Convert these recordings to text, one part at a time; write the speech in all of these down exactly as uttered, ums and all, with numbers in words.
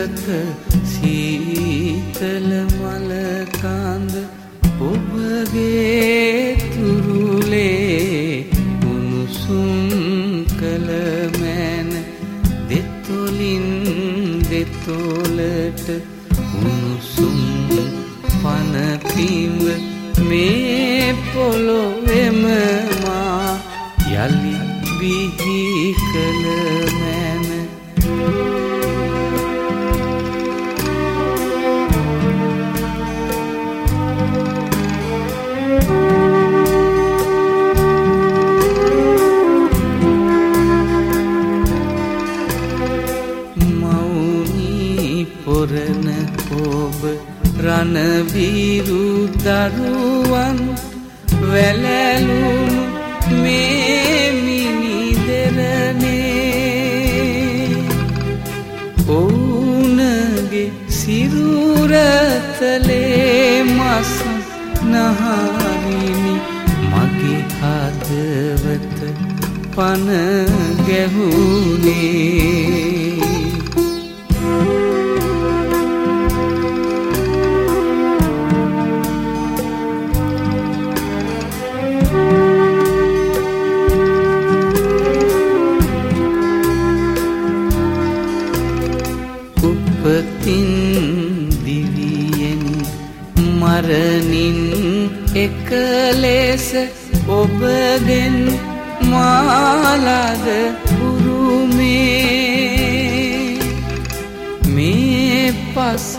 දවසක සීතල මල කඳ ඔබගේ තුරුලේ උණුසුම් කළ මැන දෙතොලින් දෙතොලට උණුසුම් පන පිඹ මේ පොළොවේම මා යලි බිහි කළ මැන පොරණ ඔබ රණවිරු දරුවන් වැළලුණු මේ මිනිදරනේ ඔවුනගේ සිරුරතලේ මස් නහරිනි මගේ හදවත පන ගැහුනේ උපතින් දිවියෙන් මරණින් එක ලෙස ඔබගෙන් මාලද උරුමේ මේ පස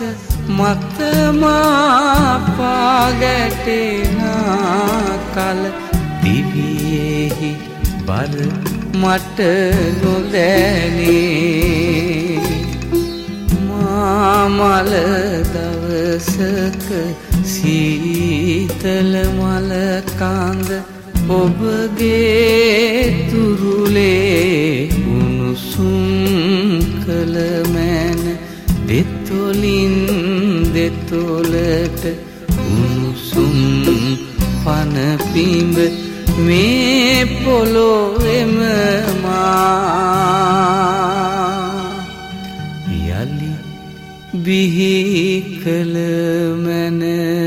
මතමා පාගැටෙන කල දිවියෙහි බර මට නොදැනේ මල දවසක සීතල මල කඳ ඔබගේ තුරුලේ උණුසුම් කළ මැන දෙතොලින් දෙතොලට උණුසුම් පන පිඹ මේ පොළොවේම මා යලි බිහි කළ මැන